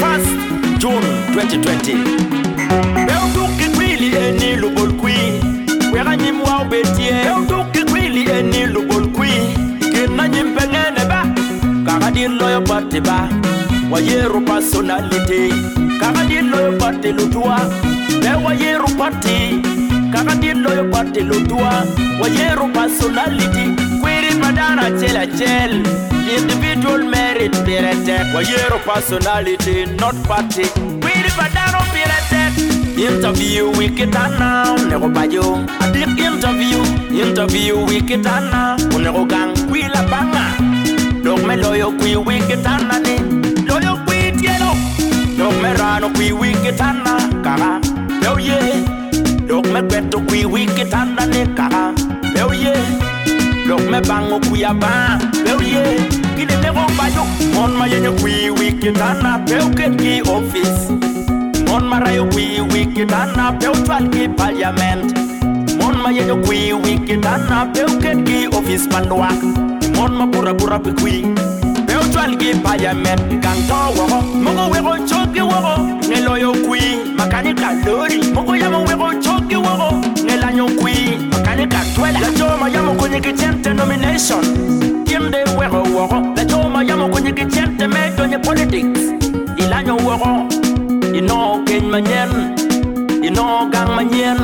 1st June 2020. Belduki kwili eni lubol kui. Wera nyimwa ubetie. Belduki kwili eni lubol kui. Kena nyimpengene ba. Kakadi loyo pati ba. Wayero personality. Kakadi loyo pati lutua. Be wayero pati. Kakadi loyo pati lutua. Wayero personality. Kwiri madana chela chel. Individual merit pirated. Wayero personality, not party. Kwiri madana pirated. Interview wikitana. Unego bayo. Adik interview wikitana. Unego gang. Kwila banga. Dog me loyo kwi wikitana ni. Loyo kwi tielo. Dog me rano kwi wikitana. Kara. Yo ye. Dog me beto kwi wikitana ni. Kara. Yo ye. Dog me bango kuya ba. Yo ye. Kide nego bayo. Mon ma yenye kwi wikitana. Peu ki office. Mon marayo kwi wikitana. Peu ki parliament. Mon ma yenye kwi wikitana. Peu ki office pandoak. Mon ma pura pikwi. Peu ki parliament. Kanto woro. Mogo wego choki woro. Neloyo kwi. Makanika lori. Mogo yamo wego choki woro. Nelanyo kwi. Makanika twela. La choma yamo kwenye kichente nomination. Kimde wego woro. La choma yamo kwenye kichente medo nye politics. Ilanyo woro. Ino ken manyen. Ino gang manyen.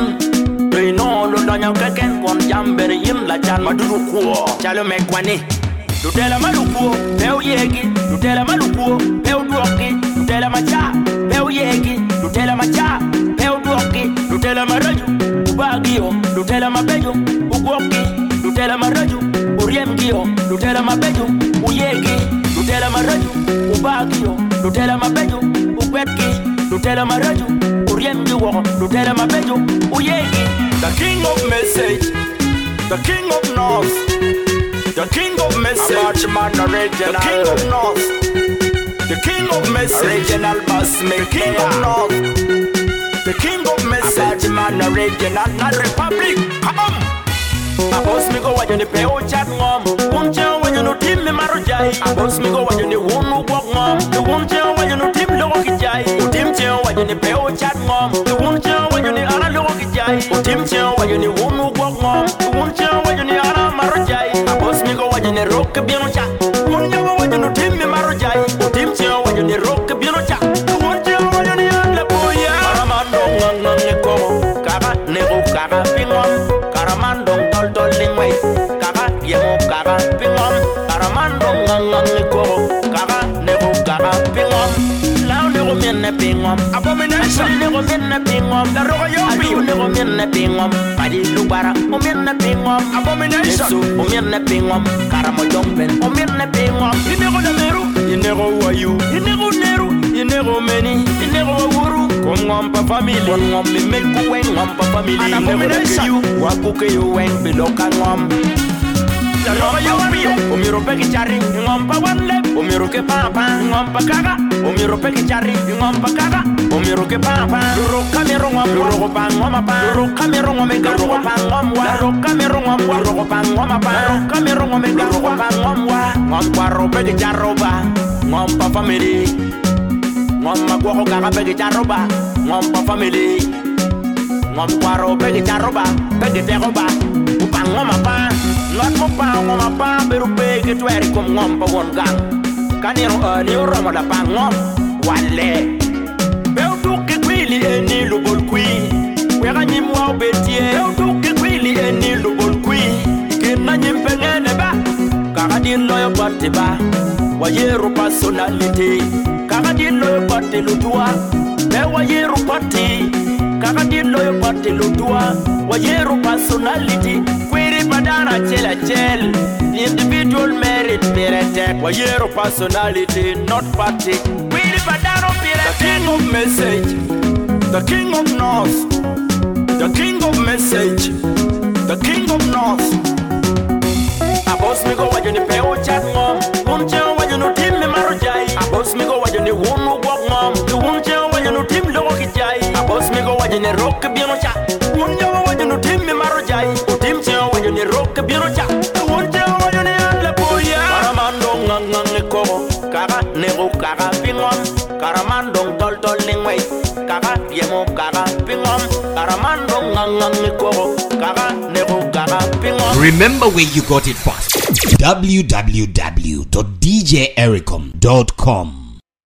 Do ino lulanya keken kon jambere yim la chan maduru kuo. Chalo mekwani. Lutela malukuo. Peu yegi. Lutela malukuo. Peu duoki. Lutela macha. Peu yegi. Lutela macha. Peu duoki. Lutela maraju. Ubagio. Lutela mabejo. Ugoki. Lutela maraju. Uriemgio. Lutela mabejo. Uyegi. Lutela maraju. Ubagio. Lutela mabejo. Ugwetki. Lutela maraju. Uriemgio. Lutela mabejo. Uyegi. The king of message. The king of north. The king of message. The king of north. The king of message. Original boss me. The king of north. The king of message. Man original. Not republic. Come on. A boss me go when you pay o chat mom. Won't you when you no team me marujai. A boss me go when you won't walk mom. The won't you when you no team loki jai. O team you when you pay o chat mom. The won't you when you ara loki jai. O team you when you won't walk mom. The won't you when you ara marujai. A boss me go when you rock bien chat. Won't you when you no team me marujai. O team you when you rock bien chat. The won't you when you ala boya. Karamando ngang ko. Kara nego kara pingom. Karamando tol lingway. Kara yemo kara pingom. Karamando ngang ko. Kara nego kara pingom. Lao nego minne pingom. Abomination nego minne pingom. La rogo yopi nego minne pingom. Padi lubara o minne pingom. Abomination o minne pingom. Karamo jompen o minne pingom. Inego na meru. Inego wayu. Inego neru. Inego meni. Inego wuru. Ngompa family. Ngommi melku wen ngompa family. An abomination. Wapuke yo wen biloka ngom. La rogo yopi. Omiro peki chari. Ngompa one lep. Omiro ke papa. Ngompa kaga. Omiro peki chari. Ngompa kaga. Omiro ke papa. Luro kamero ngom. Luro pa ngoma pa. Luro kamero ngome ga. Luro pa ngom wa. Luro kamero ngom wa. Luro pa ngoma pa. Luro kamero ngome ga. Luro pa ngom wa. Ngom kwa ro peki charoba. Ngompa family. Ngom magwako kaka peki charoba. Ngompa family. Ngom kwaro peki charoba. Peki teroba. Upang ngoma pa. Not mo pa ngoma pa. Beru peki tweri kum ngompa won gang. Kaniro ni oromo da pa ngom. Wale. Peu tuki kwili eni lubol kwi. Wega nyimwa ubetie. Peu tuki kwili eni lubol kwi. Kena nyimpengene ba. Kaka din loyo party ba. Wayero personality. Kaka din loyo party lutua. Be wayero party. Kaka din loyo party lutua. Wayero personality. Kwiri badana chela chel. Individual merit pirated. Wayero personality, not party. Kwiri badana pirated. The king of message. The king of north. The king of message. The king of north. A boss me go when you pay o chat mom. Won't you when you no team me marujai. A boss me go when you won't walk mom. You won't you when you no team loki jai. A boss me go when you rock bien chat. Won't you when you no team me marujai. O team you when you rock bien chat. Won't you when you ala boya. Karamando ngang ko. Kara nego kara pingom. karamandong tol lingway kaka piemo kaka pingom karamandong ngangang ikoro kaka nebo kaka pingom. Remember where you got it first. www.djericom.com